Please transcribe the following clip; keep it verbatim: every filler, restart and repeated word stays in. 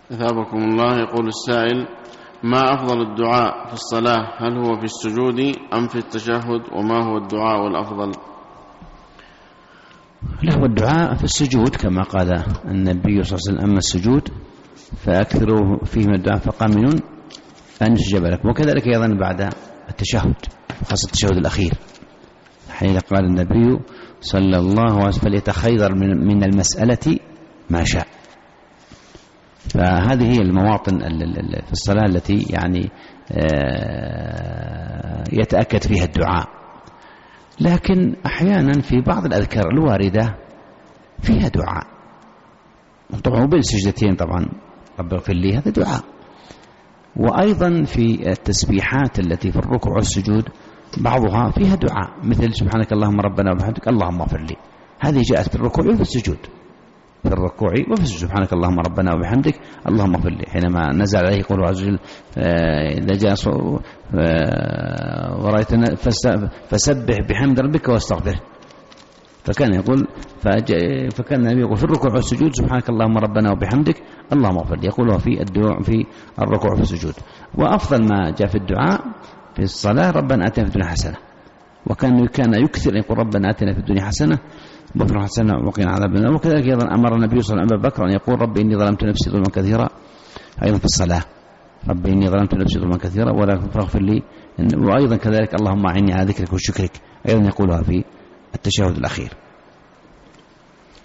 أثابكم الله. يقول السائل: ما أفضل الدعاء في الصلاة؟ هل هو في السجود أم في التشهد؟ وما هو الدعاء الأفضل؟ له الدعاء في السجود كما قال النبي صلى الله عليه وسلم: أما السجود فأكثروا فيه من الدعاء فقامنون أن يستجاب لكم. وكذلك أيضا بعد التشهد، خاصة التشهد الأخير، حين قال النبي صلى الله عليه وسلم: فليتخير من المسألة ما شاء. فهذه هي المواطن في الصلاة التي يعني يتأكد فيها الدعاء. لكن أحيانا في بعض الأذكار الواردة فيها دعاء، طبعا بين السجدتين، طبعا رب اغفر لي هذا دعاء. وأيضا في التسبيحات التي في الركوع والسجود بعضها فيها دعاء، مثل سبحانك اللهم ربنا وبحمدك اللهم اغفر لي، هذه جاءت في الركوع وفي السجود، في الركوع وفي السجود سبحانك اللهم ربنا وبحمدك اللهم اغفر لي، حينما نزل عليه قوله عز وجل: إذا جاء ورأيتنا فسبح بحمد ربك واستغفره. فكان يقول فكان النبي يقول في الركوع والسجود سبحانك اللهم ربنا وبحمدك اللهم اغفر لي، يقولها في الدعاء في الركوع وفي السجود. وأفضل ما جاء في الدعاء في الصلاة: ربنا آتنا في الدنيا حسنة. وكان كان يكثر يقول: ربنا آتنا في الدنيا حسنة وفي حسنة وقنا عذاب النار. وكذلك أيضا أمر النبي صلى الله عليه وسلم أبا بكر أن يقول: ربي إني ظلمت نفسي ظلما كثيرا، أيضا في الصلاة: ربي إني ظلمت نفسي ظلما كثيرا ولا فاغفر لي. وأيضا كذلك: اللهم أعني على ذكرك وشكرك، أيضا يقولها في التشهد الأخير.